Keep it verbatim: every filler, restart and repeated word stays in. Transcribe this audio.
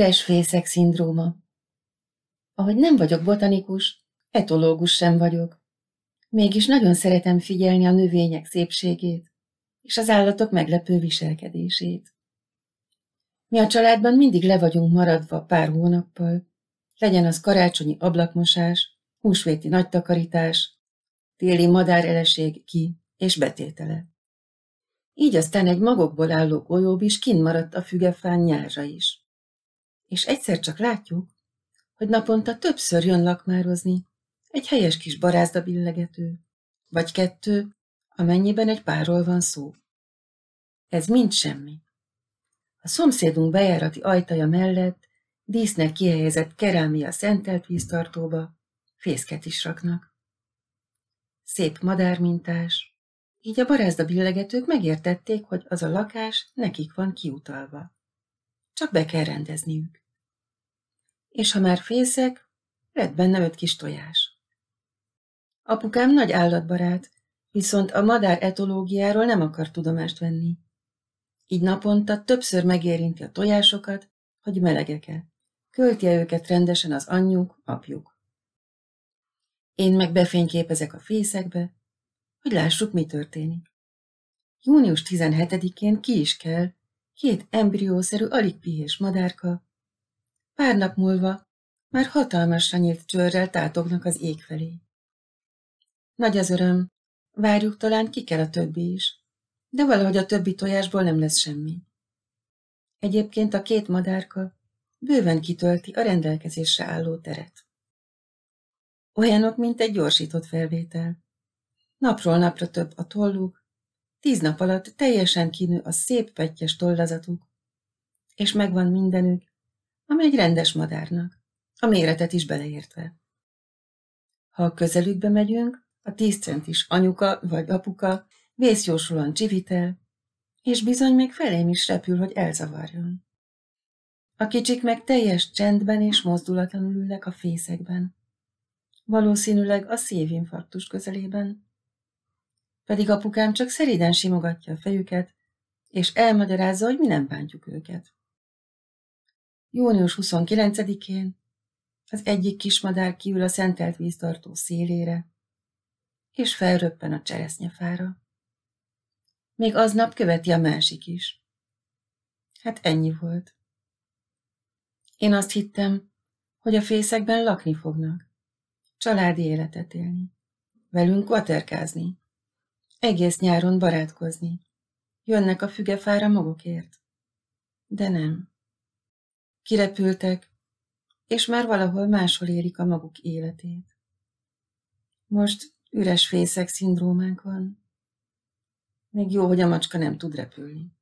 Üres fészek szindróma. Ahogy nem vagyok botanikus, etológus sem vagyok. Mégis nagyon szeretem figyelni a növények szépségét és az állatok meglepő viselkedését. Mi a családban mindig le vagyunk maradva pár hónappal, legyen az karácsonyi ablakmosás, húsvéti nagytakarítás, téli madáreleség ki- és betétele. Így aztán egy magokból álló golyóbis kinn maradt a fügefán nyárra is. És egyszer csak látjuk, hogy naponta többször jön lakmározni egy helyes kis barázdabillegető, vagy kettő, amennyiben egy párról van szó. Ez mind semmi. A szomszédunk bejárati ajtaja mellett dísznek kihelyezett kerámia szentelt víztartóba fészket is raknak. Szép madármintás, így a barázdabillegetők megértették, hogy az a lakás nekik van kiutalva. Csak be kell rendezniük. És ha már fészek, lett benne öt kis tojás. Apukám nagy állatbarát, viszont a madár etológiáról nem akar tudomást venni. Így naponta többször megérinti a tojásokat, hogy melegek-e. Költi-e őket rendesen az anyjuk, apjuk. Én meg befényképezek a fészekbe, hogy lássuk, mi történik. június tizenhetedikén ki is kell két embriószerű, alig pihés madárka. Pár nap múlva már hatalmasra nyílt csőrrel tátognak az ég felé. Nagy az öröm, várjuk, talán ki kell a többi is, de valahogy a többi tojásból nem lesz semmi. Egyébként a két madárka bőven kitölti a rendelkezésre álló teret. Olyanok, mint egy gyorsított felvétel. Napról napra több a tolluk, tíz nap alatt teljesen kinő a szép pettyes tollazatuk, és megvan mindenük, ami egy rendes madárnak, a méretet is beleértve. Ha a közelükbe megyünk, a tíz centis anyuka vagy apuka vészjósolóan csivitel, és bizony még felém is repül, hogy elzavarjon. A kicsik meg teljes csendben és mozdulatlanul ülnek a fészekben. Valószínűleg a szívinfarktus közelében. Pedig apukám csak szeriden simogatja a fejüket, és elmagyarázza, hogy mi nem bántjuk őket. június huszonkilencedikén az egyik kismadár kiül a szentelt víztartó szélére, és felröppen a cseresznyefára. Még aznap követi a másik is. Hát ennyi volt. Én azt hittem, hogy a fészekben lakni fognak, családi életet élni, velünk vaterkázni, egész nyáron barátkozni, jönnek a fügefára magukért. De nem. Kirepültek, és már valahol máshol élik a maguk életét. Most üres fészek szindrómánk van. Még jó, hogy a macska nem tud repülni.